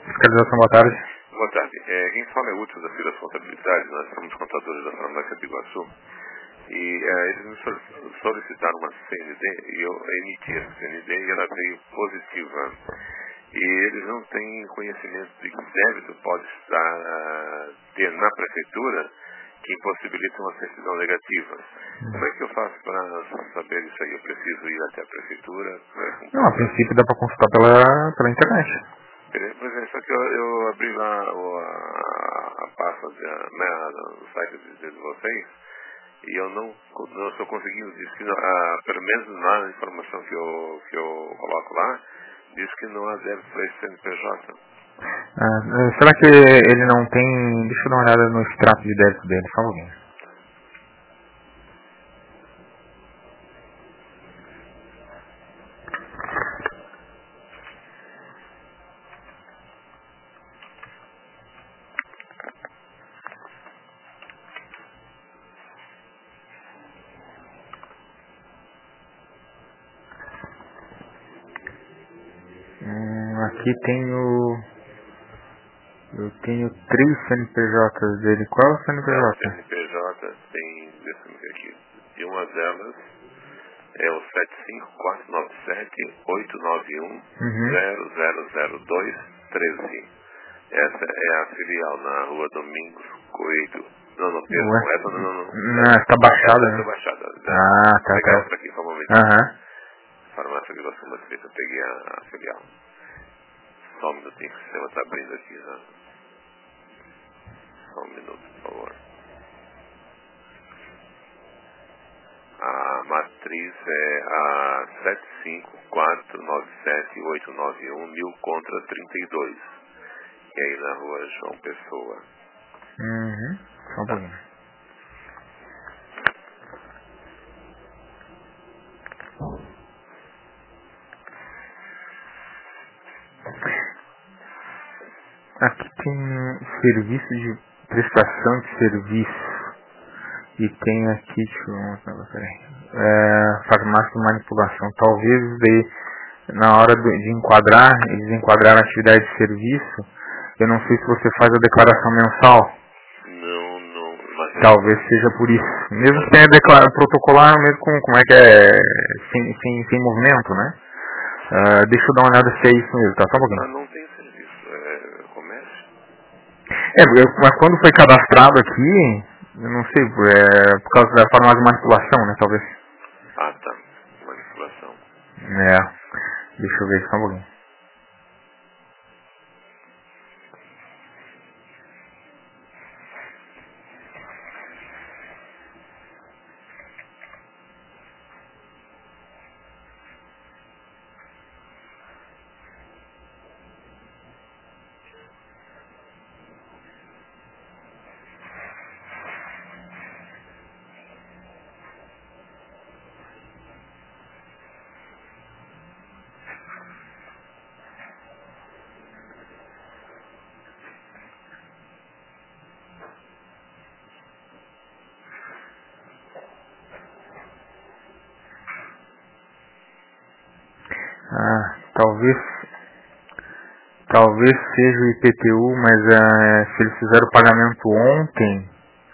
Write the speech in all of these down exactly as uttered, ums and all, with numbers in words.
Fiscalização, boa tarde. Boa tarde. É, quem fala é útil da Fila Contabilidade, nós somos contadores da farmácia de Iguaçu. E é, eles me sol- solicitaram uma C N D e eu emiti essa C N D e ela veio positiva. E eles não têm conhecimento de que débito pode estar ah, ter na prefeitura que impossibilita uma certidão negativa. Como é que eu faço para saber isso aí? Eu preciso ir até a prefeitura? Né? Não, a princípio dá para consultar pela, pela internet. Pois é, só que eu, eu abri lá o, a, a pasta de, né, no site de, de vocês e eu não, não estou conseguindo, diz que não, ah, pelo menos na informação que eu, que eu coloco lá, diz que não há débito para esse C N P J. Ah, será que ele não tem... Deixa eu dar uma olhada no extrato de débito dele, só um pouquinho. Hum, aqui tenho... Eu tenho três C N P Js dele. Qual é o C N P É, o J? C N P J tem, deixa eu ver aqui, e uma delas é o sete cinco quatro nove sete oito nove um Uhum. zero zero zero dois treze. Essa é a filial na rua Domingos Coelho. Não, não, perdão, Ué? essa não, não, não. Não, está baixada, Essa né? é baixada. Ah, Vou tá, pegar tá. outra aqui, só um momento. Aham. Farmácia de Iguaçu, mas eu peguei a, a filial. Só um minutinho, o sistema está abrindo aqui já. Só um minuto, por favor. A matriz é a sete cinco quatro nove sete oito nove um mil contra trinta e dois. E aí na rua João Pessoa. Uhum. Só um Tá. pouquinho. Aqui tem serviço de prestação de serviço. E tem aqui, deixa eu mostrar, peraí. É, farmácia de manipulação. Talvez de, na hora de, de enquadrar, eles enquadraram a atividade de serviço. Eu não sei se você faz a declaração mensal. Não, não, mas Talvez seja por isso. Mesmo que tenha declarado protocolar, mesmo com, como é que é, sem, sem, sem movimento, né? Ah, deixa eu dar uma olhada se é isso mesmo, tá? Só um ah, pouquinho. não tem serviço. É comércio? É, eu, mas quando foi cadastrado aqui, eu não sei, é, por causa da farmácia de manipulação, né, talvez. Ah, tá. Manipulação. É, deixa eu ver só um pouquinho. Ah, talvez, talvez seja o I P T U, mas ah, se eles fizeram o pagamento ontem,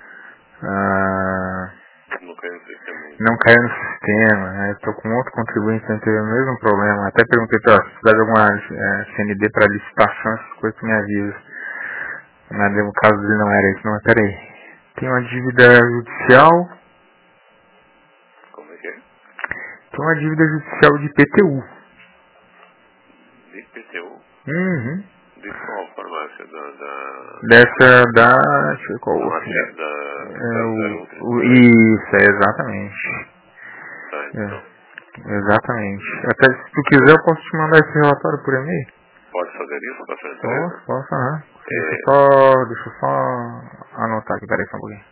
ah, Não caiu no sistema ainda. não caiu no sistema, né? Estou com outro contribuinte que teve o mesmo problema. Até perguntei para ela se precisar de alguma eh, C N D para licitação, essas coisas que me avisa. Mas no caso dele não era isso, não, mas peraí. Tem uma dívida judicial, Como é que é? tem uma dívida judicial de I P T U. De I P T U? Uhum. De qual farmácia? Da... da... Dessa da. Deixa eu ver qual Da outro. matriz da... É, da o, o, zero um trinta e dois? isso, é exatamente. Tá, então. É, exatamente. Até se tu quiser eu posso te mandar esse relatório por e-mail. Pode fazer isso com a sua Posso, empresa? posso, aham. Deixa eu É, só. Deixa eu só anotar aqui, peraí só um pouquinho.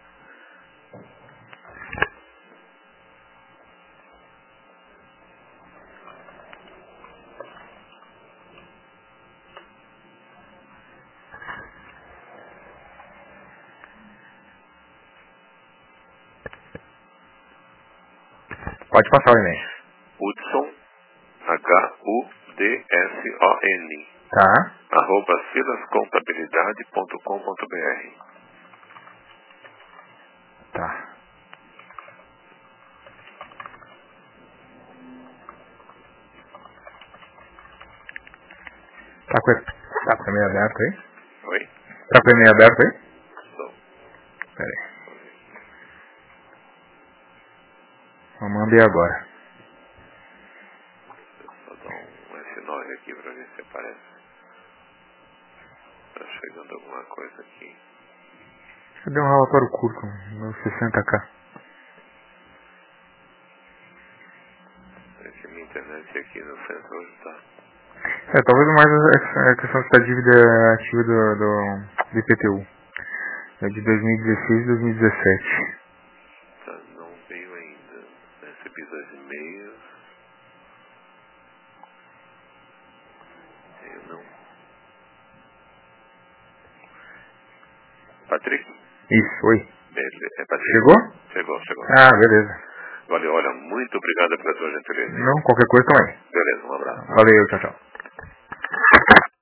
Pode passar o e-mail. Hudson, H U D S O N, Tá? arroba silascontabilidade ponto com ponto br. Tá. Tá com, tá com o e-mail aberto aí? Oi? Tá com o e-mail aberto aí? Estou. Pera aí. Eu mandei agora. Só dar um F nove aqui pra ver se aparece. Tá chegando alguma coisa aqui. Cadê um relatório curto? No sessenta K. É que minha internet aqui no centro hoje tá. É, talvez mais a questão da dívida ativa do, do, do I P T U. É de dois mil e dezesseis e dois mil e dezessete. Tá, não veio ainda. Recebi dois e-mails. Eu não. Patrick? Isso, oi. Beleza. É Patrick? Chegou? Chegou, chegou. Ah, beleza. Valeu, olha, muito obrigado pela tua gentileza. Não, qualquer coisa também. Beleza, um abraço. Valeu, tchau, tchau.